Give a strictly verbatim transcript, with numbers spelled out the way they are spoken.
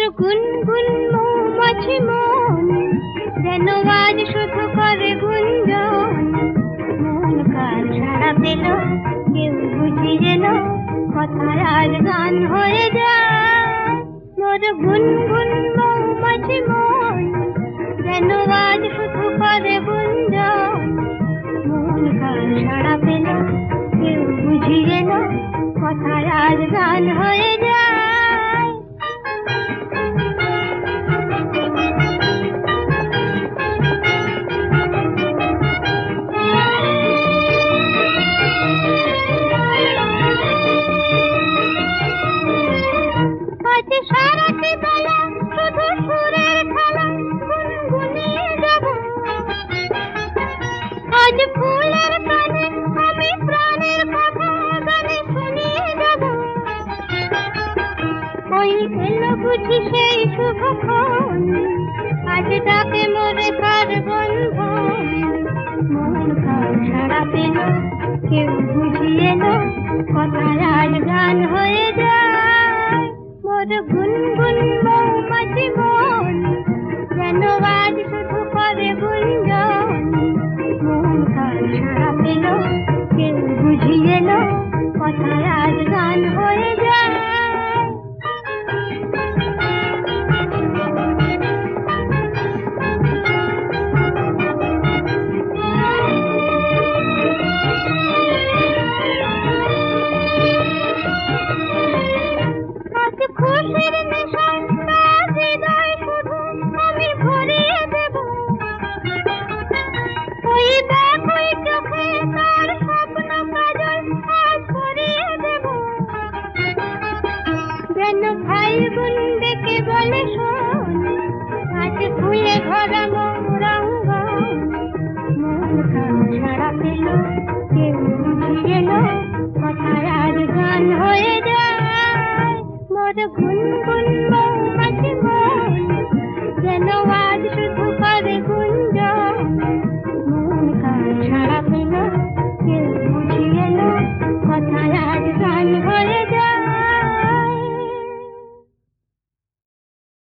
গুনগুন মৌমাছি মন যেন আজ শুধু করে গুঞ্জন। মন কার সাড়া পেল কেউ বুঝি যেন কথায় আজ গান হয়ে যায়। মোর গুনগুন মৌমাছি মন যেন আজ শুধু করে গুঞ্জন। মন কার সাড়া পেল কেউ বুঝি যেন কথায় আজ গান হয়ে যায়। আজ সারাটি বেলা শুধু সুরের খেলা গুনগুনিয়ে যাব। আজ ফুলের কানে আমি প্রাণের কথা গানে শুনিয়ে যাব। ওই এলো বুঝি সেই শুভক্ষণ, আজ ডাকে মোরে কার বন্ধন। মন কার সাড়া পেল কেউ বুঝি এলো কথায় আজ গান হয়ে যায়। মোর গুনগুন মৌমাছি মন যেন আজ শুধু করে গুঞ্জন। মন কার সাড়া পেল কেউ বুঝি এলো কথায় আজ গান হয়ে যায়। আজ খুশির নেশায় তার হৃদয় শুধু আমি ভরিয়ে দেব। ওই ব্যাকুল চোখে তার স্বপ্ন কাজল আজ ভরিয়ে দেব। যেন ফাল্গুন ডেকে বলে শোন, আজ ফুলে ভরা মোর অঙ্গন। মন কার সাড়া পেল